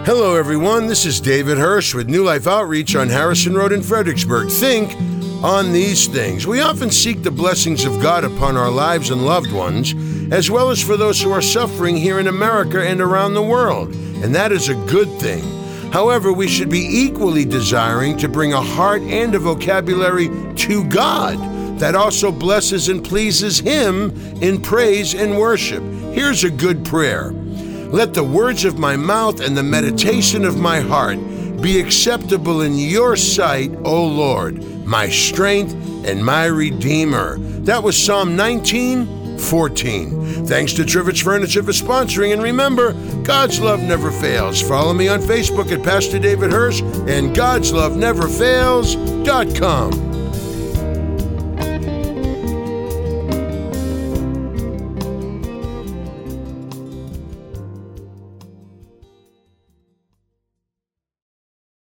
Hello, everyone. This is David Hirsch with New Life Outreach on Harrison Road in Fredericksburg. Think on these things. We often seek the blessings of God upon our lives and loved ones, as well as for those who are suffering here in America and around the world, and that is a good thing. However, we should be equally desiring to bring a heart and a vocabulary to God that also blesses and pleases Him in praise and worship. Here's a good prayer. Let the words of my mouth and the meditation of my heart be acceptable in your sight, O Lord, my strength and my Redeemer. That was Psalm 19:14. Thanks to Trivets Furniture for sponsoring. And remember, God's love never fails. Follow me on Facebook at Pastor David Hirsch and God'sLoveNeverFails.com.